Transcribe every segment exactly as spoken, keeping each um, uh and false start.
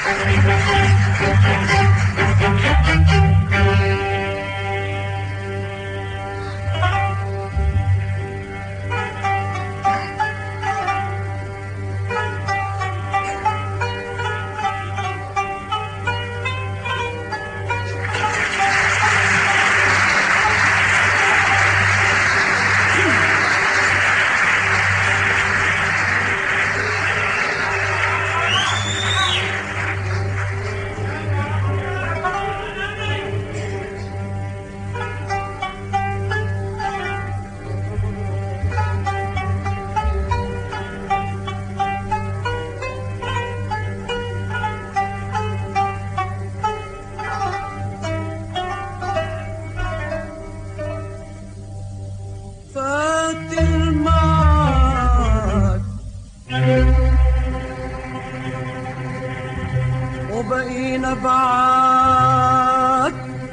وبقينا بعاد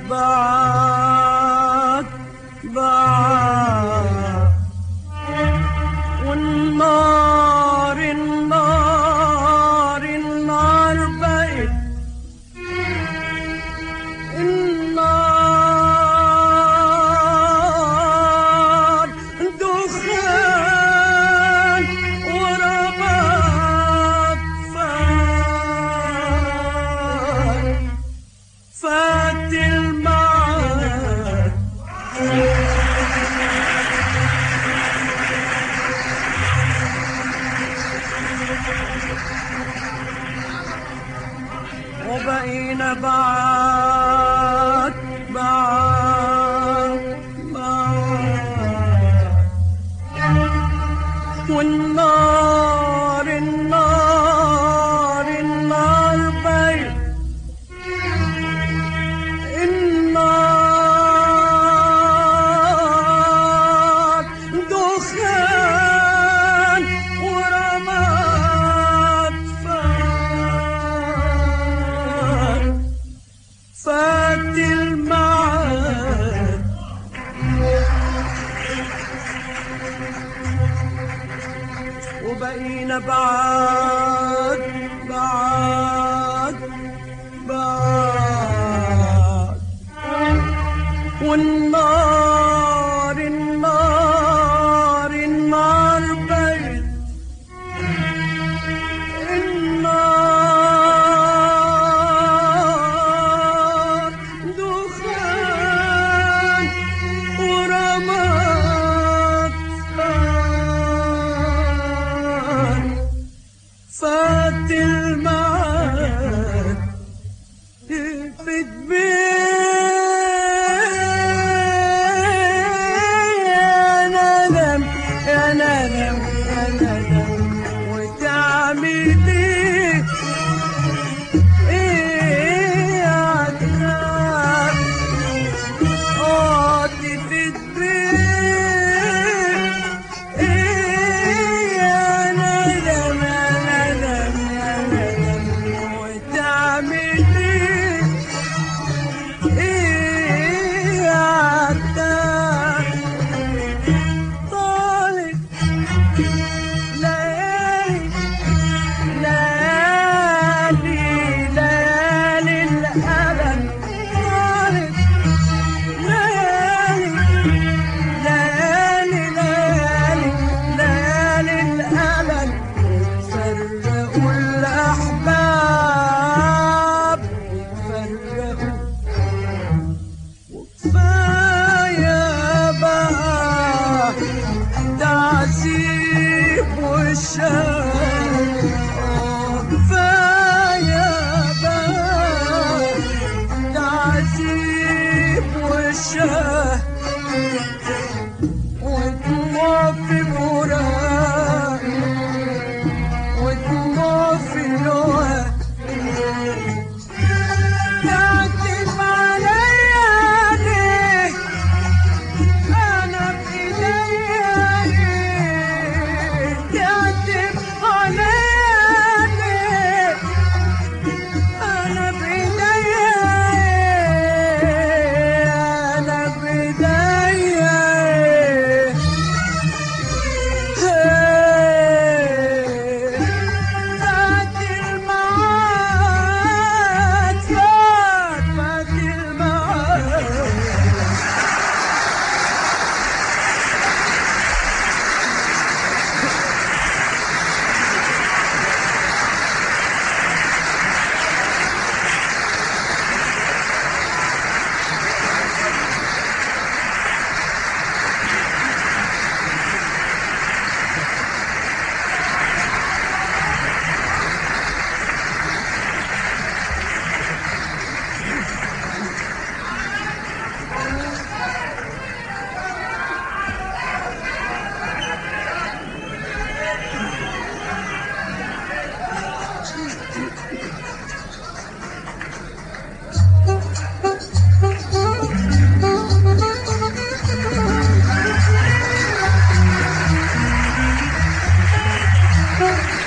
بعاد بعاد، والنار النار النار بقت النار دخان ورماد فات فات المعاد. وبقينا بعاد بعاد بعاد، والنار النار النار بقت النار دخان ورماد فات فات المعاد. وبقينا بعاد بعاد بعاد، والنار النار النار بقت النار دخان ورماد فات فات المعاد. تلفت بين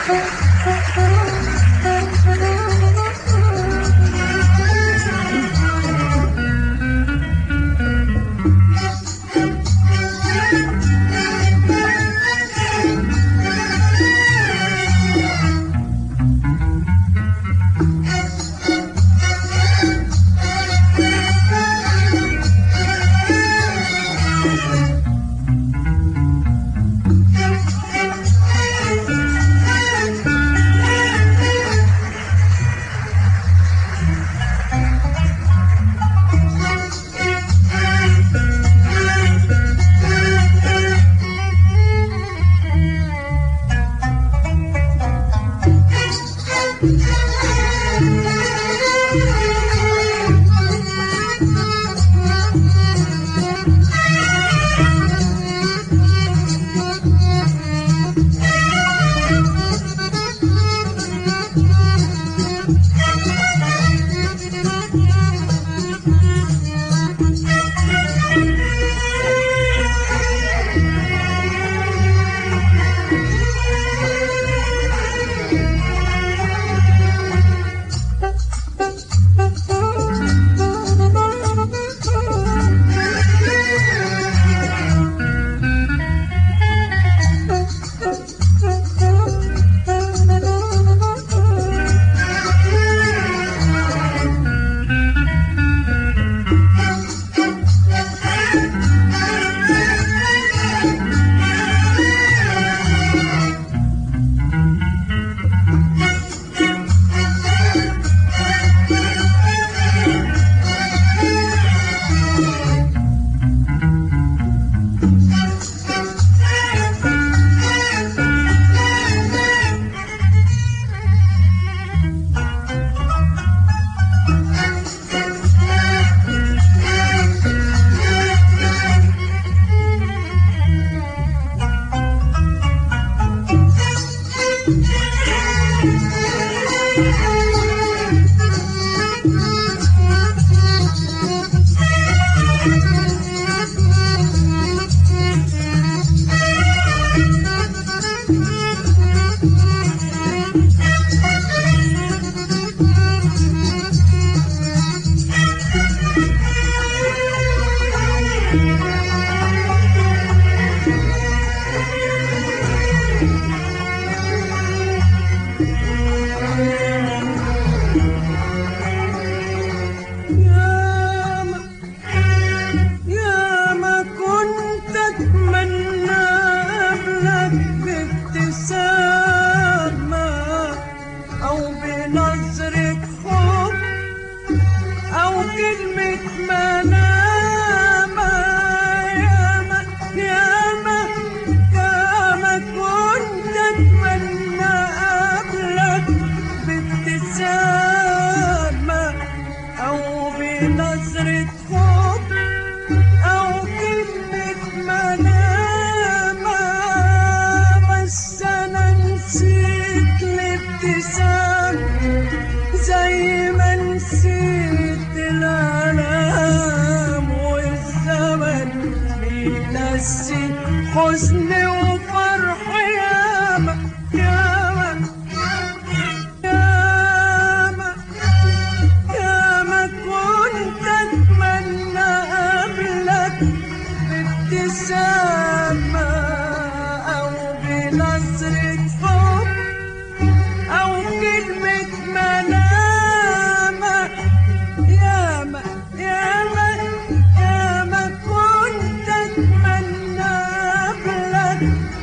حزن وفرح ياما ياما ياما ياما كنت اتمنى قبلك بابتسامة او بنظرة حب او كلمة ملامة ياما ياما ياما كنت اتمنى قبلك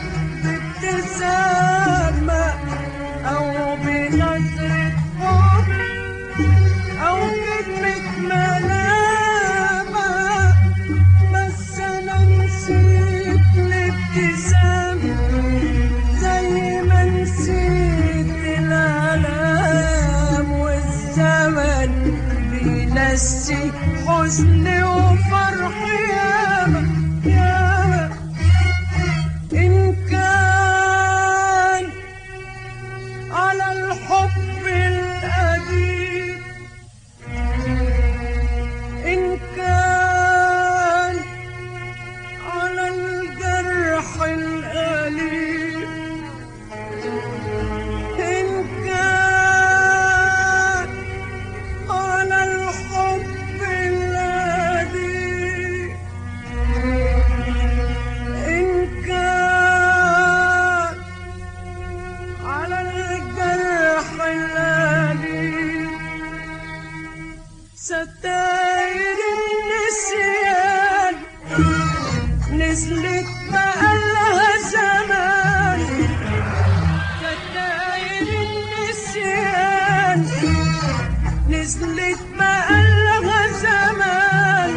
بابتسامة او بنظرة حب او كلمة ملامة بس انا نسيت الابتسامة زي ما نسيت الالام والزمن بينسي حزن وفرح ياما ياما ان كان على الحب القديم إن كان على الجرح الأليم ستاير النسيان نزلت بقالها زمان، ستاير النسيان نزلت بقالها زمان،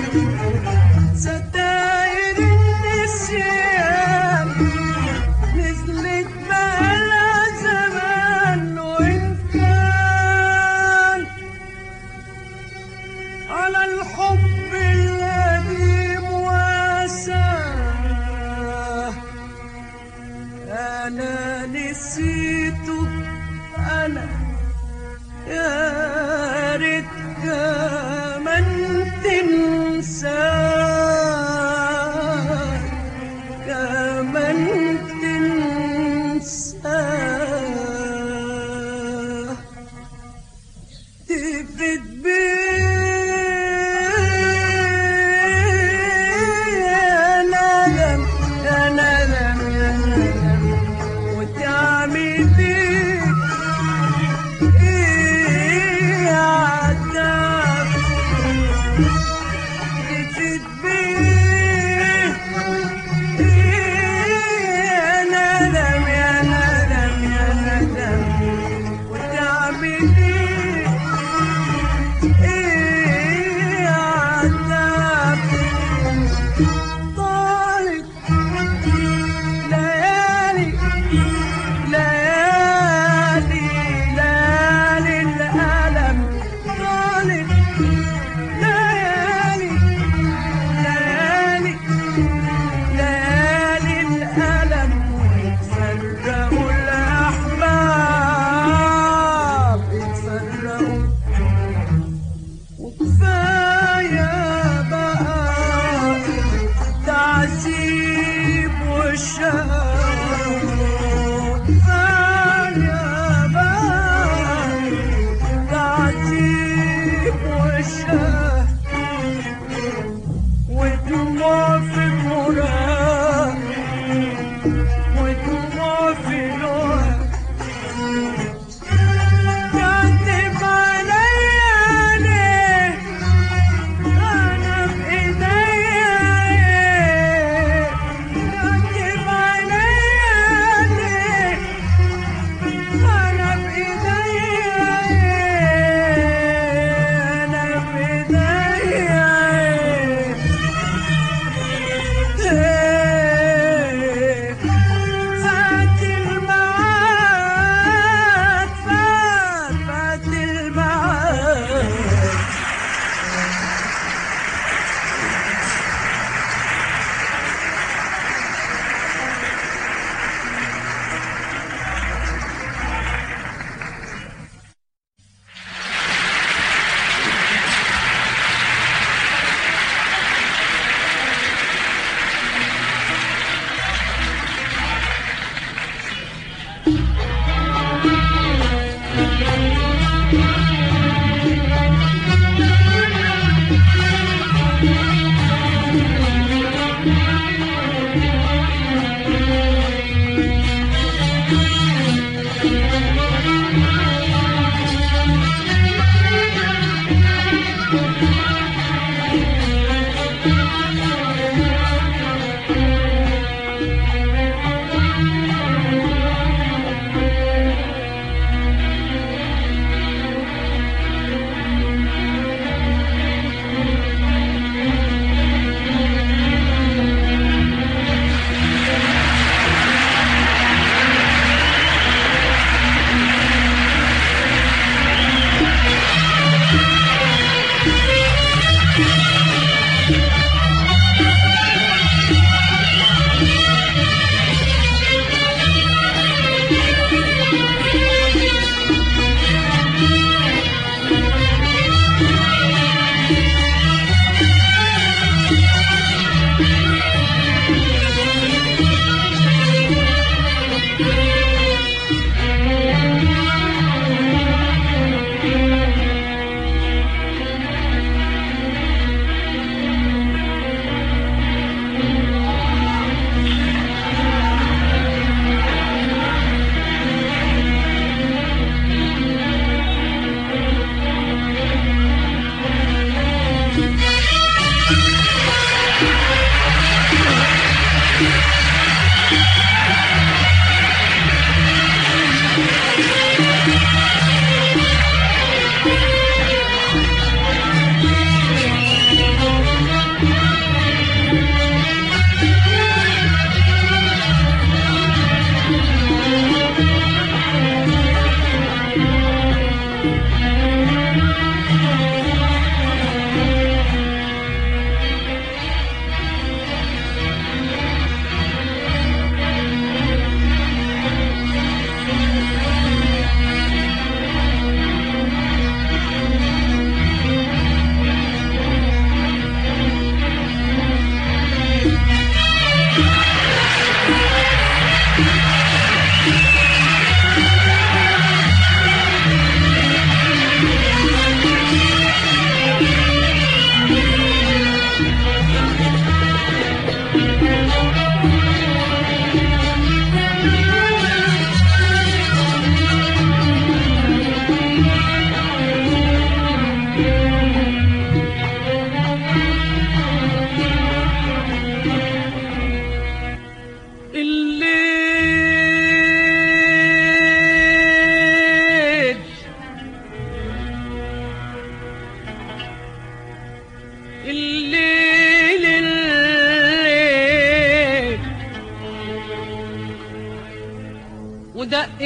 ستاير النسيان نزلت بقالها زمان. وإن كان على الحب القديم واساه أنا نسيته، أنا يا ريت كمان تنساه، كمان تنساه تفت بيه يا ندم يا ندم يا ندم، وتعمل بيه ايه يا عتاب، تفت بيه يا ندم يا ندم يا ندم، وتعمل ايه ايه يا عتاب. طالت ليالي ليالي ليالي الألم، طالت ليالي ليالي ليالي الألم، ويتفرقوا الأحباب يتفرقوا، وكفاية بقى تعذيب والشهوة، كفاية بقى تعذيب والشهوة، ودموع في الغراب ودموع في لوح، كاتب عليا ليه أنا بإيديا إيه، كاتب عليا ليه أنا بإيديا إيه، أنا بإيديا إيه، إيه فات الميعاد، فات فات الميعاد.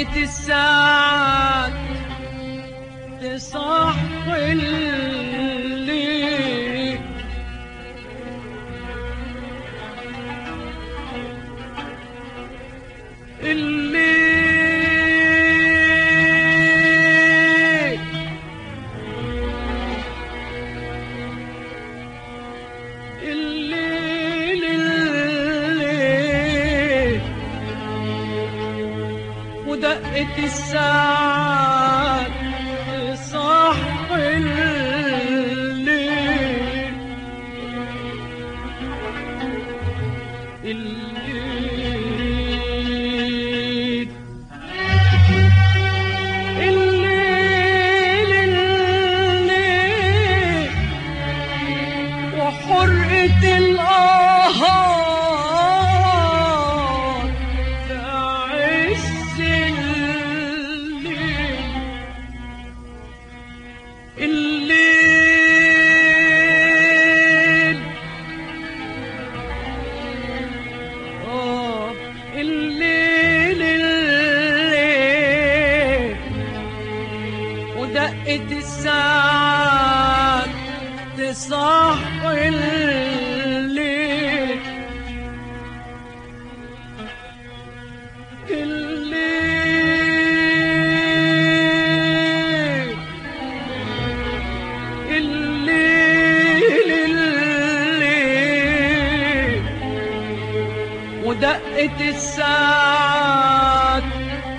ودقت الساعات تصحي الليل، الليل الليل الليل ودقت الساعات تصحي الليل، الليل الليل الليل وحرقة القهار في عز الليل، الليل آه الليل الليل ودقت الساعات تصحي الليل، الليل الليل الليل ودقت الساعات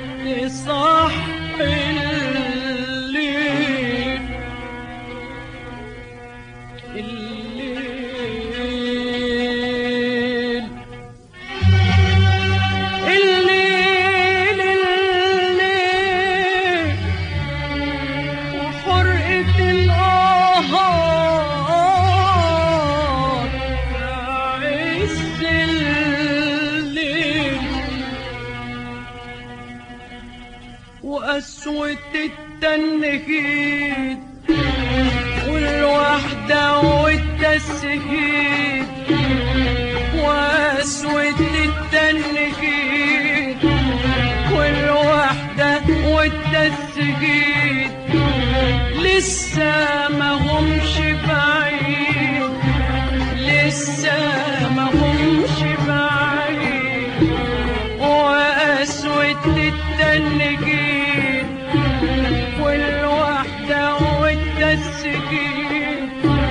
تصحي الليل، الليل الليل الليل وحرقة القهار في عز الليل وقسوة التنهيد والوحدة والتسهيد، وقسوة التنهيد والوحدة والتسهيد لسه ما همش بعيد، لسه ما همش بعيد، وقسوة التنهيد والوحدة والتسهيل،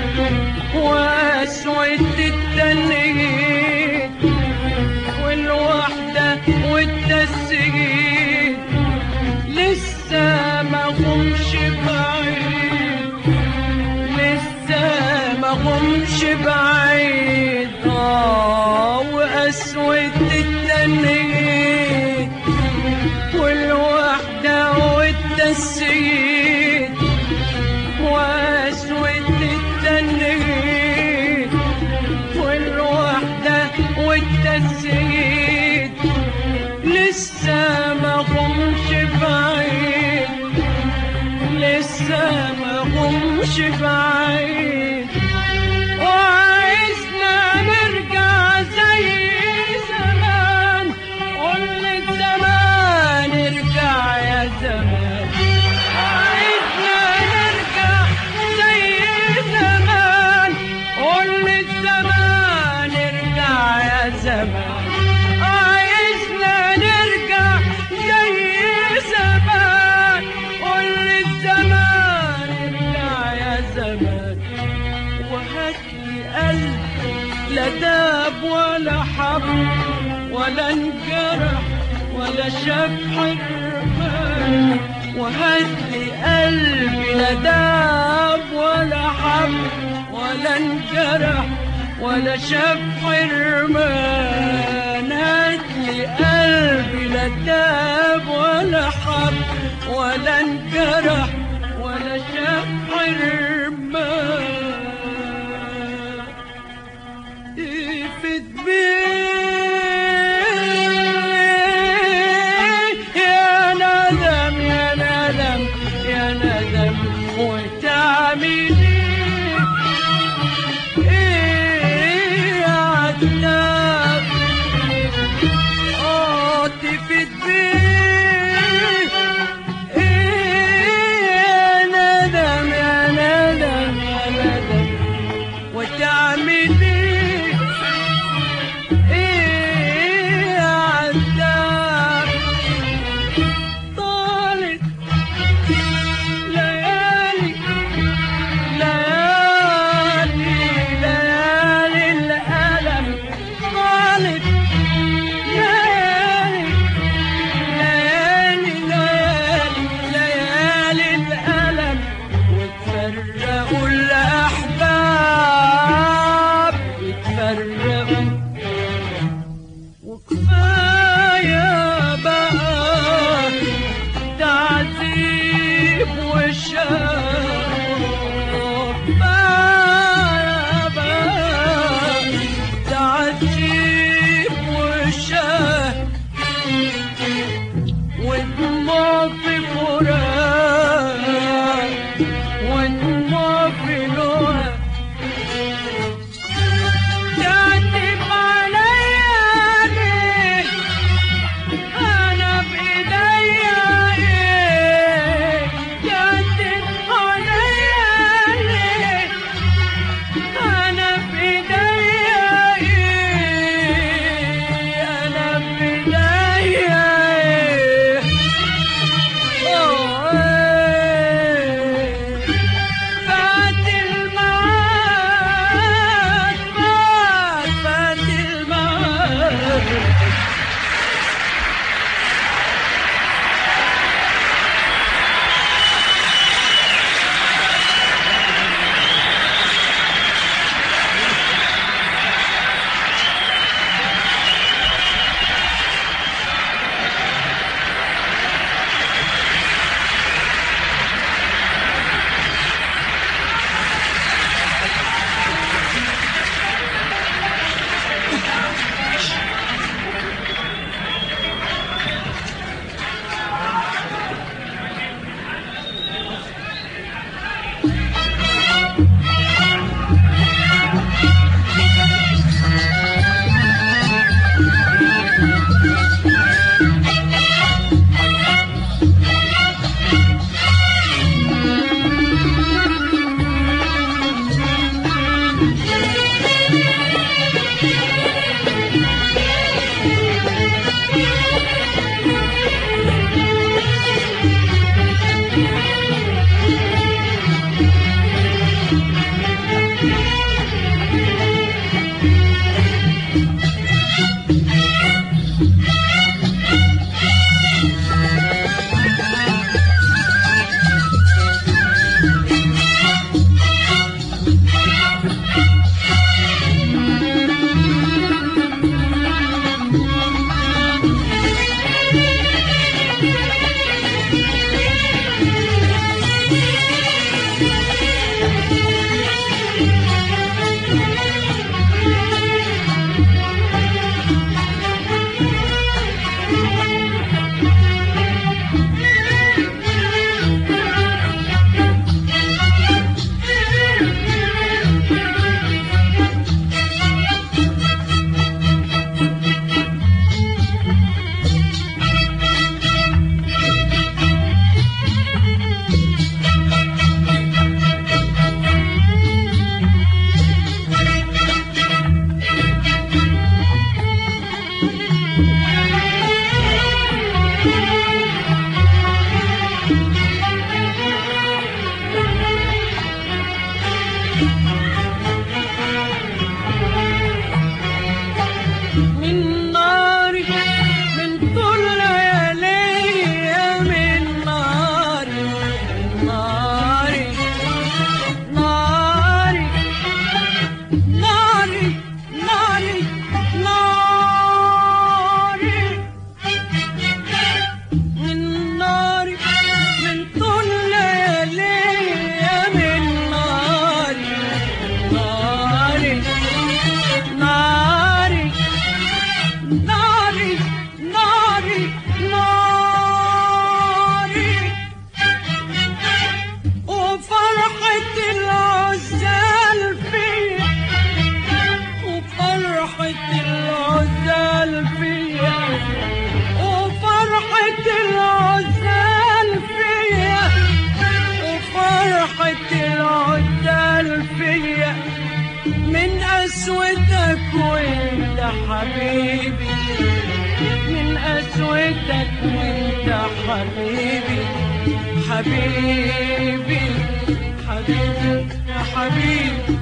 وقسوة التنهيد والوحدة والتسهيل لسه ما همش بعيد، لسه ما همش بعيد آه وقسوة التنهيد والوحدة والتسهيل، وقسوة التنهيد والوحدة والتسهيل لسه ما همش بعيد، لسه ما همش بعيد، وعايزنا نرجع زي زمان، قول زمان ارجع يا زمان، عايزنا نرجع زي زمان، قول زمان ارجع يا زمان، عايزنا نرجع زي زمان، قول زمان ارجع يا زمان، وهاتلي قلب لا داب ولا حب ولا انجرح ولا شاف حرمان، وهاتلي قلبي لا داب ولا حب ولا انجرح ولا شاف حرمان، هاتلي قلبي لا داب ولا حب ولا انجرح ولا شاف حرمان، يفيد بيه يا ندم يا ندم يا ندم وتعمل ايه يا عتاب، اه تفيد بيه فراق ودموع في لوها تعتب عليا ليه أنا بإيديا إيه تعتب عليا ليه أنا بإيديا إيه أنا بإيديا إيه أوه إيه فات الميعاد فات فات الميعاد من ناري من طول ليالي من ناري ناري ناري ناري ناري ناري من ناري من طول ليالي من ناري ناري ناري ناري ناري ناري وفرحة العزال فيا وفرحة العزال فيا وفرحة العزال فيا وفرحة العزال فيا من قسوتك وانت حبيبي من قسوتك وانت حبيبي حبيبي حبيبي يا حبيبي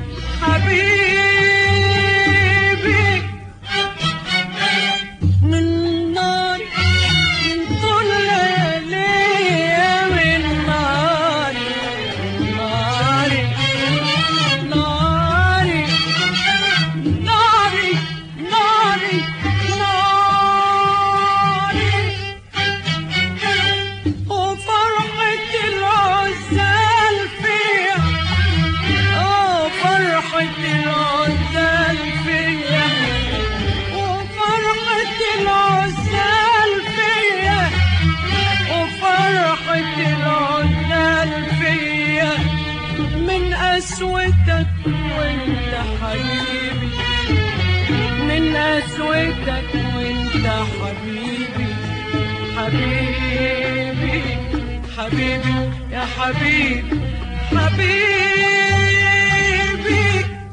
حبيبي من نار من طول ليالي من ناري ناري ناري ناري ناري ناري وفرحة العزال فيها اه فرحة العزال قسوتك وانت حبيبي، من قسوتك وانت حبيبي، حبيبي حبيبي يا حبيبي حبيبي.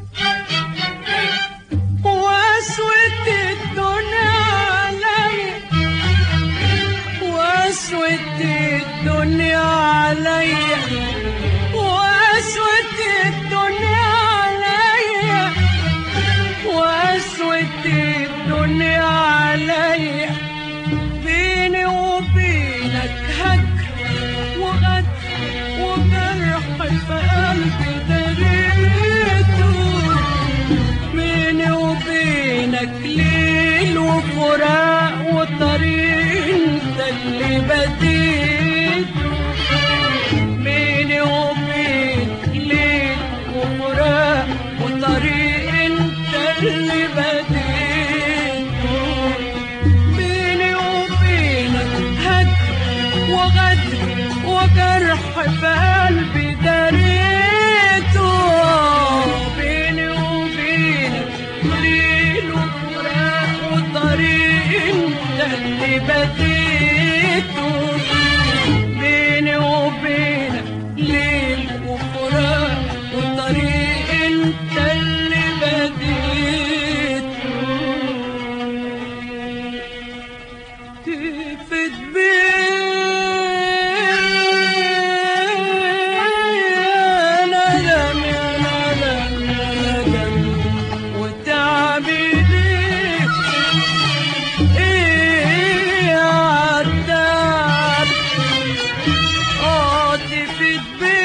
وقسوة الدنيا عليا، وقسوة الدنيا عليا، وقسوة الدنيا عليا، وقسوة الدنيا عليا. بيني وبينك هجر وغدر وجرح في قلبي دريته، بيني وبينك ليل وفراق وطريق انت اللي بديته، بيني وبينك ليل وفراق وطريق انت اللي بديته، بيني وبينك هجر وغدر وجرح في قلبي دريته، بيني وبينك ليل وفراق وطريق انت اللي بديته، بيني وبينك ليل وفراق وطريق انت اللي بديته. تفت بيه يا ندم يا ندم يا ندم، وتعبي ليه ايه يا عالدار. اه تفت بيه